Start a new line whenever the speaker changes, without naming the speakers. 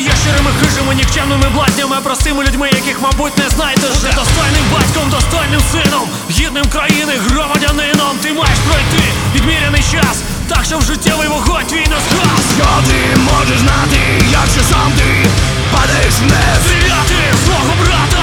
є щирими, хижими, нікчемними блазнями, простими людьми, яких, мабуть, не знаєте вже. Достойним батьком, достойним сином, гідним країни, громадянином. Ти маєш пройти відміряний час, так що в життєвий вогонь твій не згас.
Що ти можеш знати, якщо сам ти падаєш вниз?
Стріляти в свого брата